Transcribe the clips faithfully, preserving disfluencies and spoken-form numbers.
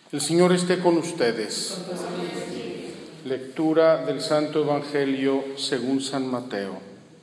El Señor esté con ustedes. Lectura del Santo Evangelio según San Mateo.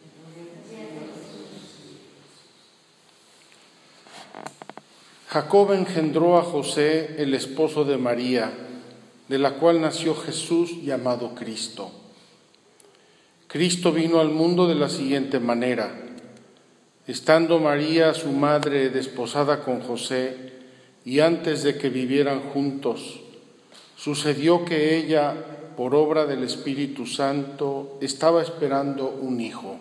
Jacob engendró a José, el esposo de María, de la cual nació Jesús llamado Cristo. Cristo vino al mundo de la siguiente manera. Estando María, su madre, desposada con José, y antes de que vivieran juntos, sucedió que ella, por obra del Espíritu Santo, estaba esperando un hijo.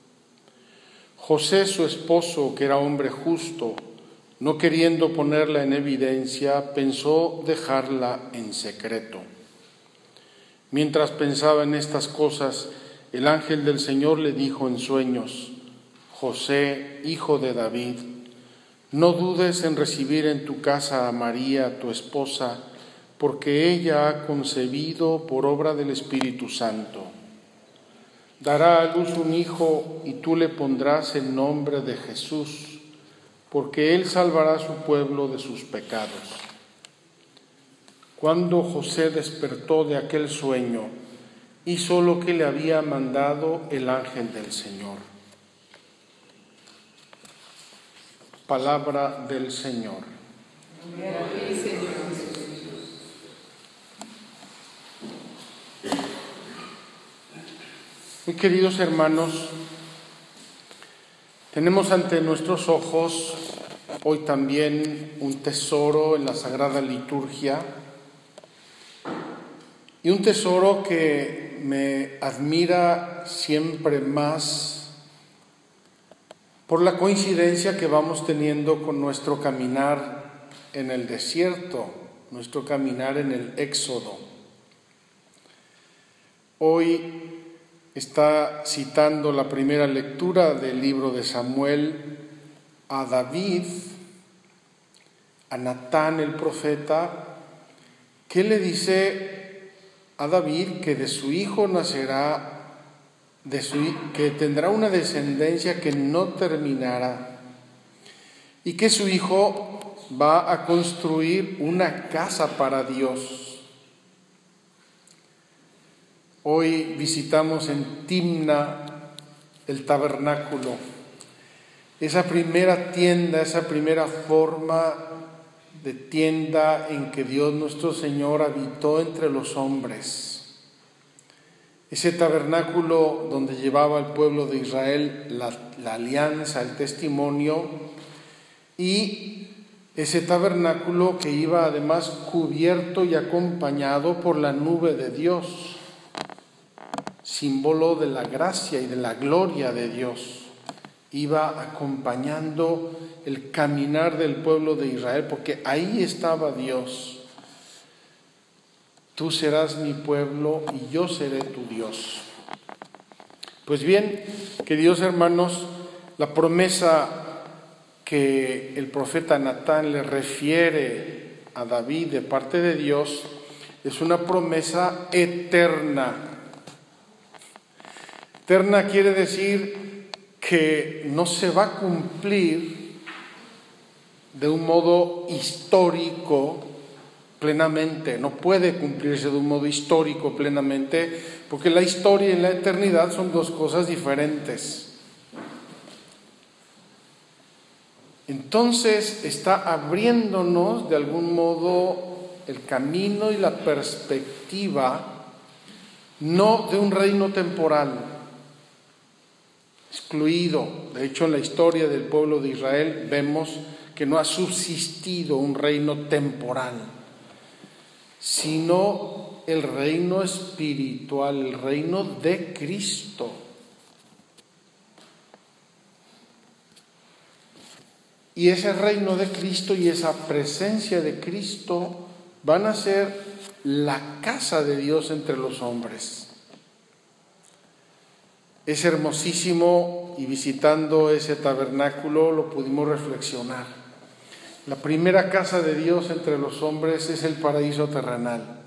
José, su esposo, que era hombre justo, no queriendo ponerla en evidencia, pensó dejarla en secreto. Mientras pensaba en estas cosas, el ángel del Señor le dijo en sueños: José, hijo de David, no dudes en recibir en tu casa a María, tu esposa, porque ella ha concebido por obra del Espíritu Santo. Dará a luz un hijo y tú le pondrás el nombre de Jesús, porque él salvará a su pueblo de sus pecados. Cuando José despertó de aquel sueño, hizo lo que le había mandado el ángel del Señor. Palabra del Señor. Muy queridos hermanos, tenemos ante nuestros ojos hoy también un tesoro en la Sagrada Liturgia, y un tesoro que me admira siempre más por la coincidencia que vamos teniendo con nuestro caminar en el desierto, nuestro caminar en el Éxodo. Hoy está citando la primera lectura del libro de Samuel a David, a Natán el profeta, que le dice a David que de su hijo nacerá, de su, que tendrá una descendencia que no terminará, y que su hijo va a construir una casa para Dios. Hoy visitamos en Timna el tabernáculo, esa primera tienda, esa primera forma de tienda en que Dios nuestro Señor habitó entre los hombres. Ese tabernáculo donde llevaba el pueblo de Israel la, la alianza, el testimonio, y ese tabernáculo que iba además cubierto y acompañado por la nube de Dios, símbolo de la gracia y de la gloria de Dios. Iba acompañando el caminar del pueblo de Israel, porque ahí estaba Dios. Tú serás mi pueblo y yo seré tu Dios. Pues bien, queridos hermanos, la promesa que el profeta Natán le refiere a David de parte de Dios es una promesa eterna. Eterna quiere decir que no se va a cumplir de un modo histórico plenamente, no puede cumplirse de un modo histórico plenamente, porque la historia y la eternidad son dos cosas diferentes. Entonces está abriéndonos de algún modo el camino y la perspectiva, no de un reino temporal, excluido. De hecho, en la historia del pueblo de Israel vemos que no ha subsistido un reino temporal, sino el reino espiritual, el reino de Cristo. Y ese reino de Cristo y esa presencia de Cristo van a ser la casa de Dios entre los hombres. Es hermosísimo, y visitando ese tabernáculo lo pudimos reflexionar. La primera casa de Dios entre los hombres es el paraíso terrenal.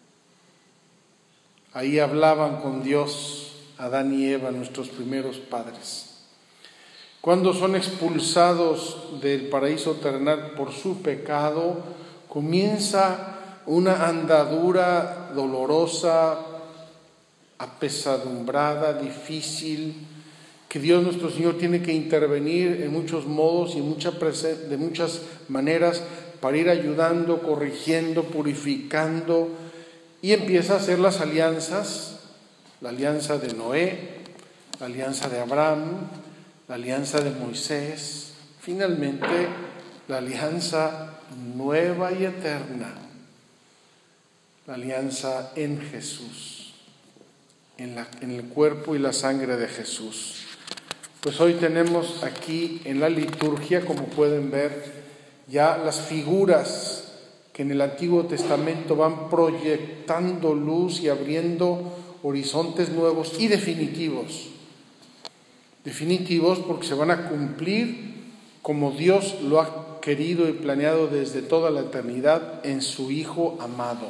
Ahí hablaban con Dios Adán y Eva, nuestros primeros padres. Cuando son expulsados del paraíso terrenal por su pecado, comienza una andadura dolorosa, apesadumbrada, difícil, que Dios nuestro Señor tiene que intervenir en muchos modos y en mucha presen- de muchas maneras para ir ayudando, corrigiendo, purificando, y empieza a hacer las alianzas, la alianza de Noé, la alianza de Abraham, la alianza de Moisés, finalmente la alianza nueva y eterna, la alianza en Jesús, en, la, en el cuerpo y la sangre de Jesús. Pues hoy tenemos aquí en la liturgia, como pueden ver, ya las figuras que en el Antiguo Testamento van proyectando luz y abriendo horizontes nuevos y definitivos. Definitivos porque se van a cumplir como Dios lo ha querido y planeado desde toda la eternidad en su Hijo amado.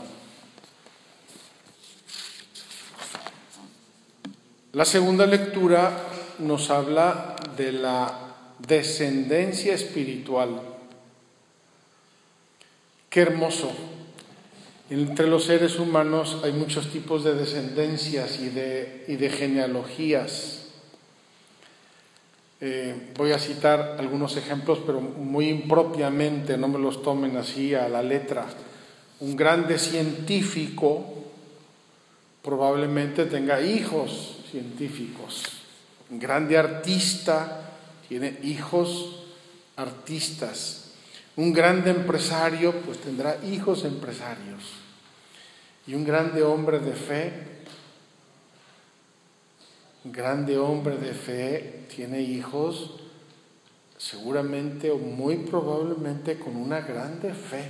La segunda lectura nos habla de la descendencia espiritual. Qué hermoso. Entre los seres humanos hay muchos tipos de descendencias y de, y de genealogías. Eh, voy a citar algunos ejemplos, pero muy impropiamente, no me los tomen así a la letra. Un grande científico probablemente tenga hijos científicos. Un grande artista tiene hijos artistas. Un grande empresario pues tendrá hijos empresarios. Y un grande hombre de fe, un grande hombre de fe tiene hijos seguramente o muy probablemente con una grande fe.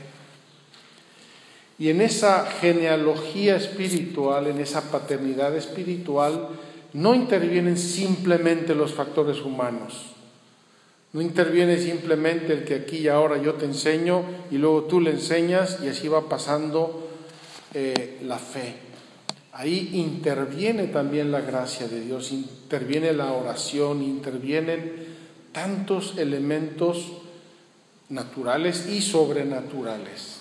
Y en esa genealogía espiritual, en esa paternidad espiritual, no intervienen simplemente los factores humanos. No interviene simplemente el que aquí y ahora yo te enseño y luego tú le enseñas y así va pasando eh, la fe. Ahí interviene también la gracia de Dios, interviene la oración, intervienen tantos elementos naturales y sobrenaturales.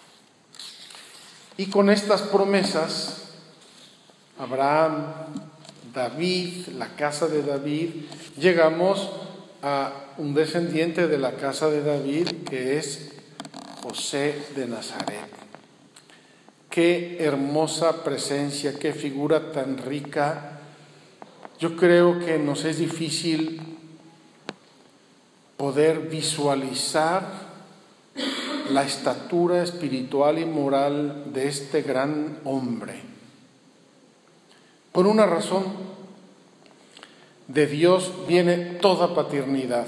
Y con estas promesas, Abraham, David, la casa de David, llegamos a un descendiente de la casa de David que es José de Nazaret. Qué hermosa presencia, qué figura tan rica. Yo creo que nos es difícil poder visualizar la estatura espiritual y moral de este gran hombre. Por una razón. De Dios viene toda paternidad.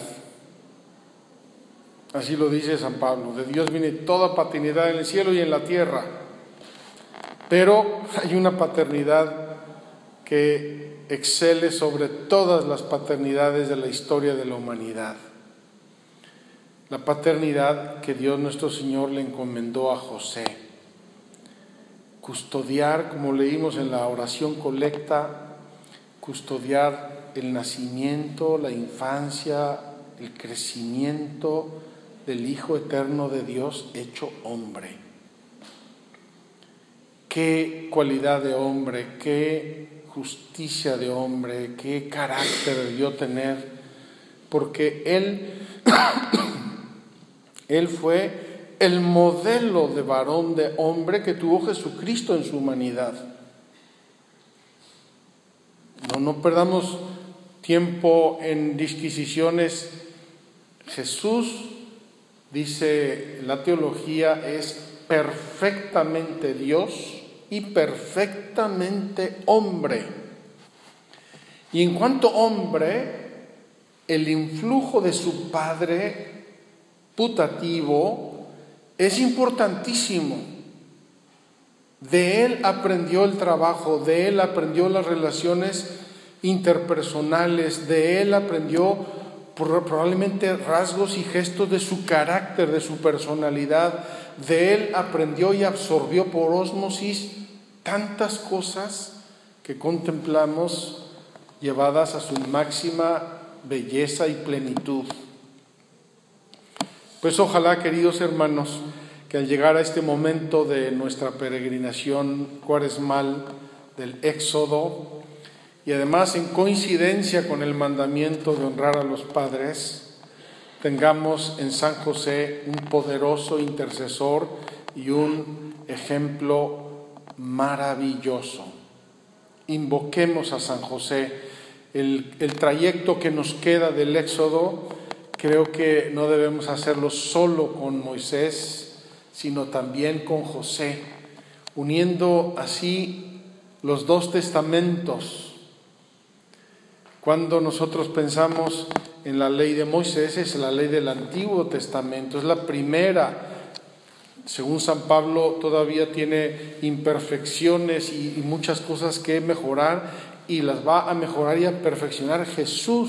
Así lo dice San Pablo. De Dios viene toda paternidad en el cielo y en la tierra. Pero hay una paternidad que excele sobre todas las paternidades de la historia de la humanidad. La paternidad que Dios nuestro Señor le encomendó a José. Custodiar, como leímos en la oración colecta, custodiar el nacimiento, la infancia, el crecimiento del Hijo eterno de Dios hecho hombre. Qué cualidad de hombre, qué justicia de hombre, qué carácter debió tener, porque Él, Él fue el modelo de varón, de hombre que tuvo Jesucristo en su humanidad. No, no perdamos tiempo en disquisiciones. Jesús, dice la teología, es perfectamente Dios y perfectamente hombre. Y en cuanto hombre, el influjo de su padre putativo es importantísimo. De él aprendió el trabajo, de él aprendió las relaciones interpersonales, de él aprendió probablemente rasgos y gestos de su carácter, de su personalidad, de él aprendió y absorbió por ósmosis tantas cosas que contemplamos llevadas a su máxima belleza y plenitud. Pues ojalá, queridos hermanos, que al llegar a este momento de nuestra peregrinación cuaresmal del Éxodo, y además en coincidencia con el mandamiento de honrar a los padres, tengamos en San José un poderoso intercesor y un ejemplo maravilloso. Invoquemos a San José. El, el trayecto que nos queda del Éxodo, creo que no debemos hacerlo solo con Moisés, sino también con José, uniendo así los dos testamentos. Cuando nosotros pensamos en la ley de Moisés, es la ley del Antiguo Testamento, es la primera. Según San Pablo, todavía tiene imperfecciones y, y muchas cosas que mejorar, y las va a mejorar y a perfeccionar Jesús.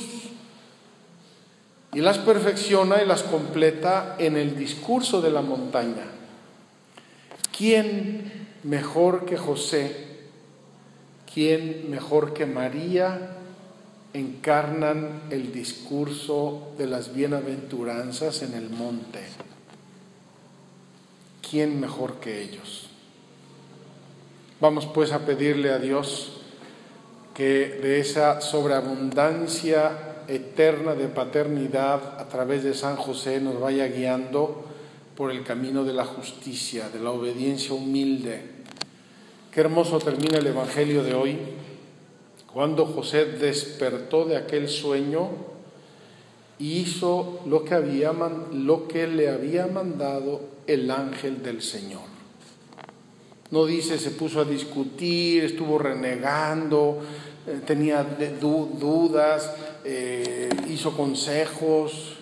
Y las perfecciona y las completa en el discurso de la montaña. ¿Quién mejor que José? ¿Quién mejor que María encarnan el discurso de las bienaventuranzas en el monte? ¿Quién mejor que ellos? Vamos pues a pedirle a Dios que de esa sobreabundancia eterna de paternidad a través de San José nos vaya guiando por el camino de la justicia, de la obediencia humilde. Qué hermoso termina el Evangelio de hoy, cuando José despertó de aquel sueño y hizo lo que, había, lo que le había mandado el ángel del Señor. No dice se puso a discutir, estuvo renegando, eh, tenía dudas, eh, hizo consejos.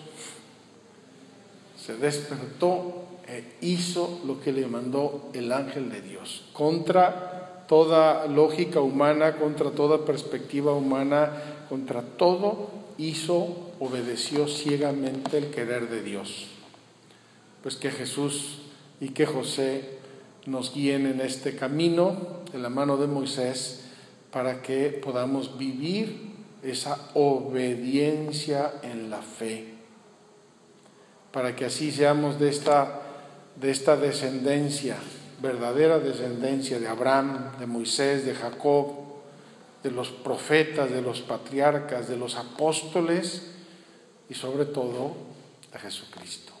Se despertó e hizo lo que le mandó el ángel de Dios, contra toda lógica humana, contra toda perspectiva humana, contra todo, hizo, obedeció ciegamente el querer de Dios. Pues que Jesús y que José nos guíen en este camino de la mano de Moisés, para que podamos vivir esa obediencia en la fe, para que así seamos de esta, de esta descendencia, verdadera descendencia de Abraham, de Moisés, de Jacob, de los profetas, de los patriarcas, de los apóstoles y sobre todo de Jesucristo.